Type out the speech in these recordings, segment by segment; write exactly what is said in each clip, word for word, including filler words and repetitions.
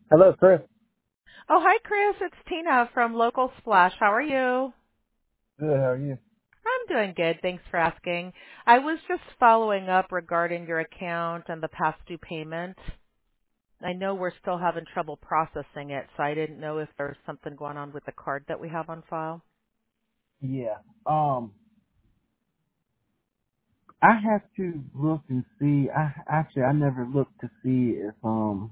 Hello, Chris. Oh, hi, Chris. It's Tina from Local Splash. How are you? Good. How are you? I'm doing good. Thanks for asking. I was just following up regarding your account and the past due payment. I know we're still having trouble processing it, so I didn't know if there's something going on with the card that we have on file. Yeah. Um, I have to look and see. I actually I never looked to see if um,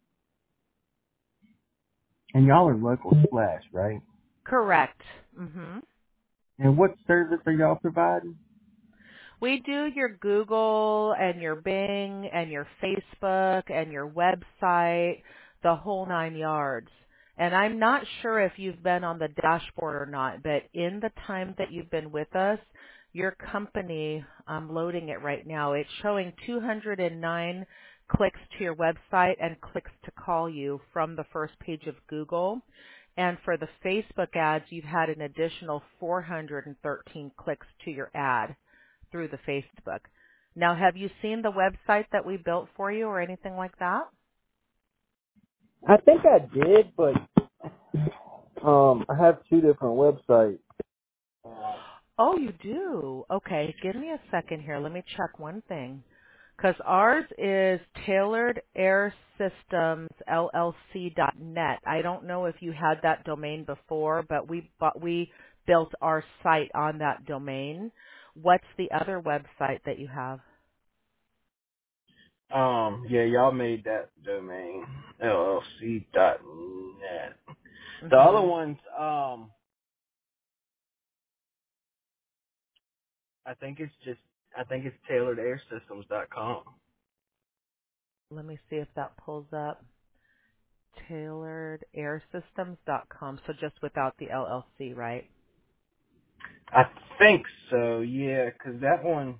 and y'all are local splash, right? Correct. Mhm. And what service are y'all providing? We do your Google and your Bing and your Facebook and your website, the whole nine yards. And I'm not sure if you've been on the dashboard or not, but in the time that you've been with us, your company, I'm loading it right now, it's showing two hundred nine clicks to your website and clicks to call you from the first page of Google. And for the Facebook ads, you've had an additional four hundred thirteen clicks to your ad through the Facebook. Now, have you seen the website that we built for you or anything like that? I think I did, but um, I have two different websites. Oh, you do? Okay, give me a second here. Let me check one thing. Because ours is tailored air systems L L C dot net. I don't know if you had that domain before, but we but we built our site on that domain. What's the other website that you have? Um, yeah, y'all made that domain L L C dot net. The other Mhm. ones, um, I think it's just I think it's tailored air systems dot com. Let me see if that pulls up. tailored air systems dot com. So just without the L L C, right? I think so. Yeah, 'cause that one.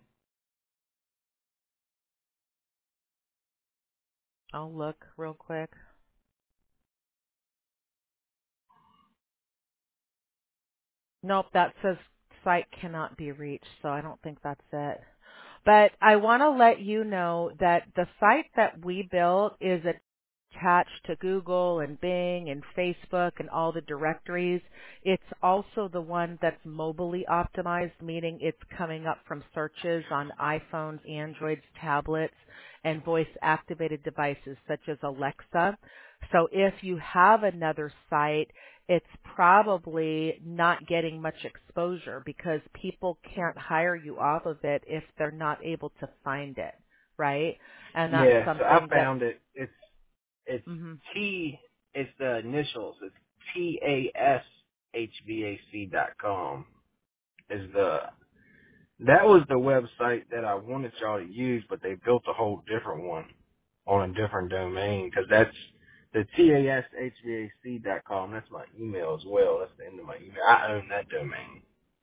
I'll look real quick. Nope, that says site cannot be reached, so I don't think that's it. But I want to let you know that the site that we built is attached to Google and Bing and Facebook and all the directories. It's also the one that's mobilely optimized, meaning it's coming up from searches on iPhones, Androids, tablets, and voice activated devices such as Alexa. So if you have another site, it's probably not getting much exposure because people can't hire you off of it if they're not able to find it, right? And that's Yeah, so I something that, found it. It's it's mhm. T. It's the initials. It's T A S H V A C dot com. Is the that was the website that I wanted y'all to use, but they built a whole different one on a different domain because that's the T A S H V A C dot com. That's my email as well. That's the end of my email. I own that domain.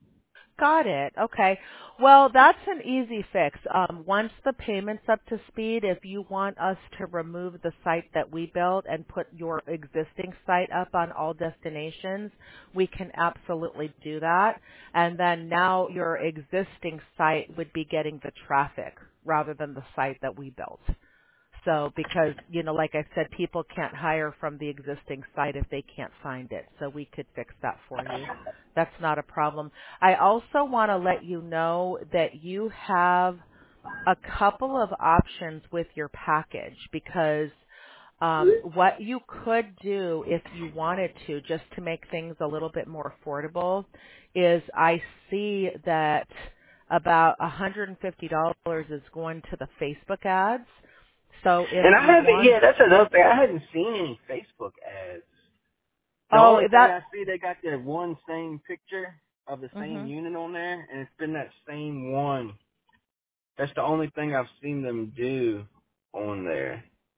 Got it. Okay. Well, that's an easy fix. Um, once the payment's up to speed, if you want us to remove the site that we built and put your existing site up on all destinations, we can absolutely do that. And then now your existing site would be getting the traffic rather than the site that we built. So because, you know, like I said, people can't hire from the existing site if they can't find it. So we could fix that for you. That's not a problem. I also want to let you know that you have a couple of options with your package because um, what you could do if you wanted to, just to make things a little bit more affordable, is I see that about one hundred fifty dollars is going to the Facebook ads. So if And I you haven't. want, Yeah, that's another thing. I hadn't seen any Facebook ads. The oh, only thing that, I see, they got that one same picture of the same mhm. unit on there, and it's been that same one. That's the only thing I've seen them do on there.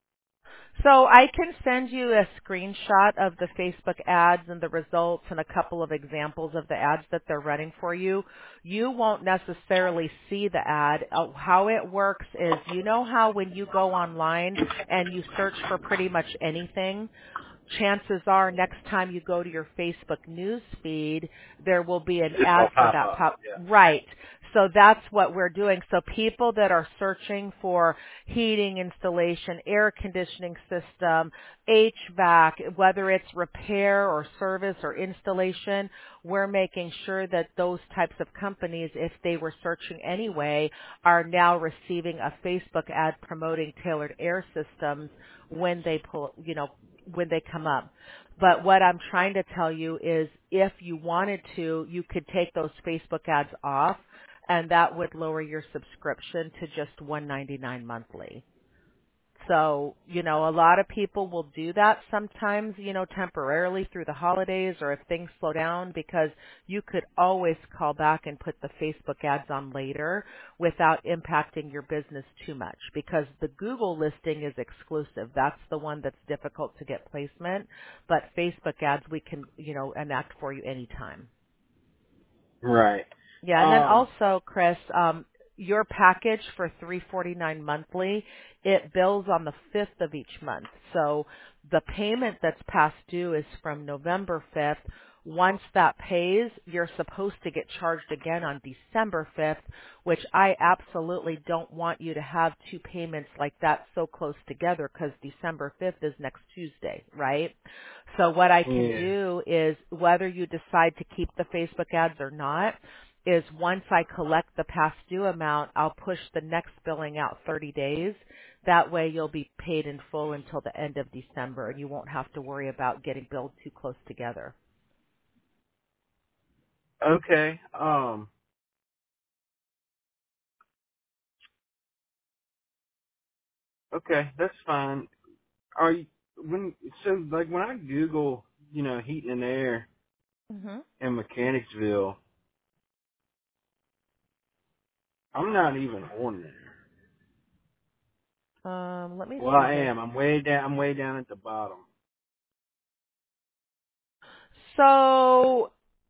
So I can send you a screenshot of the Facebook ads and the results and a couple of examples of the ads that they're running for you. You won't necessarily see the ad. Uh, How it works is, you know how when you go online and you search for pretty much anything, chances are next time you go to your Facebook news feed, there will be an This ad will for pop that up. pop. Yeah. Right. So that's what we're doing. So people that are searching for heating installation, air conditioning system, H V A C, whether it's repair or service or installation, we're making sure that those types of companies, if they were searching anyway, are now receiving a Facebook ad promoting Tailored Air Systems when they pull, you know, when they come up. But what I'm trying to tell you is if you wanted to, you could take those Facebook ads off and that would lower your subscription to just one hundred ninety-nine dollars monthly. So, you know, a lot of people will do that sometimes, you know, temporarily through the holidays or if things slow down because you could always call back and put the Facebook ads on later without impacting your business too much because the Google listing is exclusive. That's the one that's difficult to get placement, but Facebook ads we can, you know, enact for you anytime. Right. Yeah, and then Um. also, Chris, um, your package for three forty-nine monthly, it bills on the fifth of each month. So the payment that's past due is from November fifth. Once that pays, you're supposed to get charged again on December fifth, which I absolutely don't want you to have two payments like that so close together because December fifth is next Tuesday, right? So what I can Yeah. do is whether you decide to keep the Facebook ads or not, is once I collect the past due amount, I'll push the next billing out thirty days. That way you'll be paid in full until the end of December and you won't have to worry about getting billed too close together. Okay. Um. Okay, that's fine. Are you when so like when I Google, you know, heating and air Mhm. in Mechanicsville, I'm not even on there. Um, let me Well, see I here. am. I'm way down. I'm way down at the bottom. So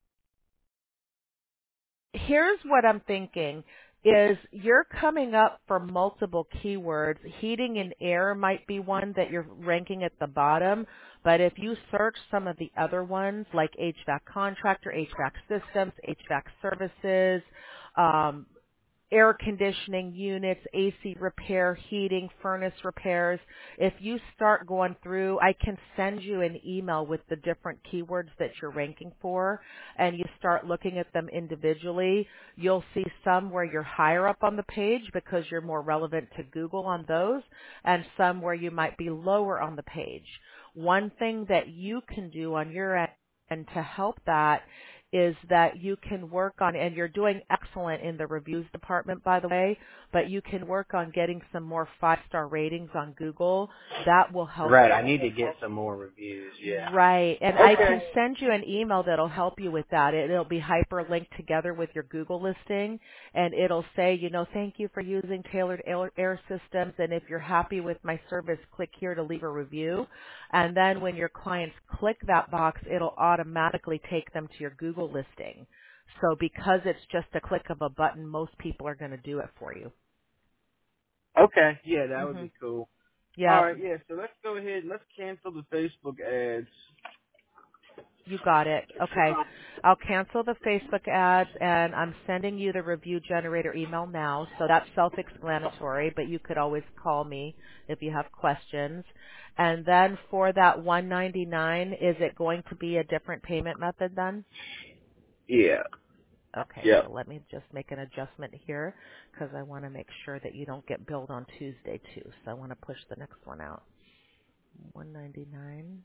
here's what I'm thinking is you're coming up for multiple keywords. Heating and air might be one that you're ranking at the bottom, but if you search some of the other ones like H V A C contractor, H V A C systems, H V A C services, um, air conditioning units, A C repair, heating, furnace repairs. If you start going through, I can send you an email with the different keywords that you're ranking for, and you start looking at them individually. You'll see some where you're higher up on the page because you're more relevant to Google on those, and some where you might be lower on the page. One thing that you can do on your end and to help that is that you can work on, and you're doing excellent in the reviews department, by the way, but you can work on getting some more five-star ratings on Google. That will help. Right. I need to get some more reviews. Yeah. Right. And I Okay. can send you an email that'll help you with that. It, it'll be hyperlinked together with your Google listing, and it'll say, you know, thank you for using Tailored Air Air Systems, and if you're happy with my service, click here to leave a review. And then when your clients click that box, it'll automatically take them to your Google listing. So because it's just a click of a button, most people are going to do it for you. Okay. Yeah, that would Mhm. be cool. All Yeah. right. Yeah. So let's go ahead. Let's cancel the Facebook ads. You got it. Okay. I'll cancel the Facebook ads and I'm sending you the review generator email now. So that's self-explanatory, but you could always call me if you have questions. And then for that one ninety-nine, is it going to be a different payment method then? Yeah. Okay, Yep. so let me just make an adjustment here because I want to make sure that you don't get billed on Tuesday too. So I want to push the next one out. one ninety-nine.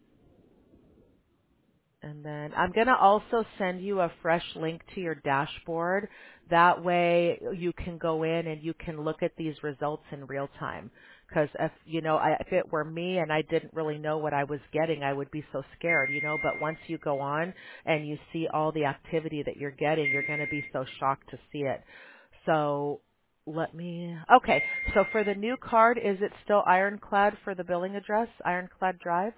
And then I'm going to also send you a fresh link to your dashboard. That way you can go in and you can look at these results in real time. Because if, you know, I, if it were me and I didn't really know what I was getting, I would be so scared, you know. But once you go on and you see all the activity that you're getting, you're going to be so shocked to see it. So let me, okay. So for the new card, is it still Ironclad for the billing address, Ironclad Drive?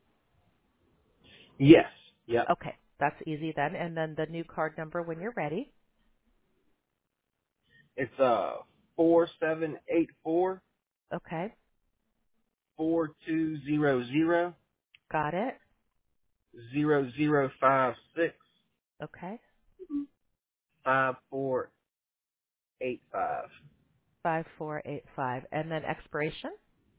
Yes. Yep. Okay, that's easy then. And then the new card number when you're ready. It's uh four seven eight four Okay, four two zero zero got it. zero zero five six Okay, five four eight five. five four eight five. And then expiration?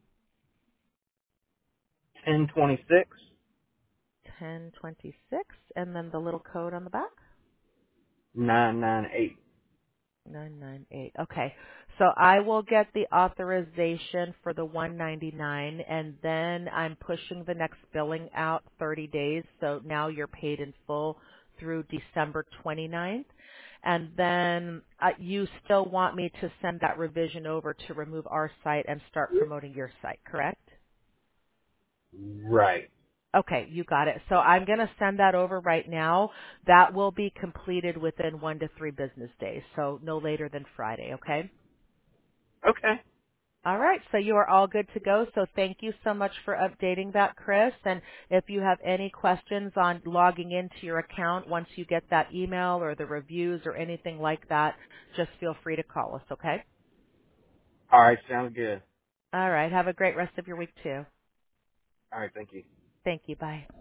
ten twenty-six. ten twenty-six. And then the little code on the back? nine nine eight. nine nine eight. Okay. So I will get the authorization for the one ninety-nine, and then I'm pushing the next billing out thirty days. So now you're paid in full through December twenty-ninth. And then uh, you still want me to send that revision over to remove our site and start promoting your site, correct? Right. Okay, you got it. So I'm going to send that over right now. That will be completed within one to three business days, so no later than Friday, okay? Okay. All right, so you are all good to go. So thank you so much for updating that, Chris. And if you have any questions on logging into your account once you get that email or the reviews or anything like that, just feel free to call us, okay? All right. Sounds good. All right, have a great rest of your week too. All right. Thank you. Thank you. Bye.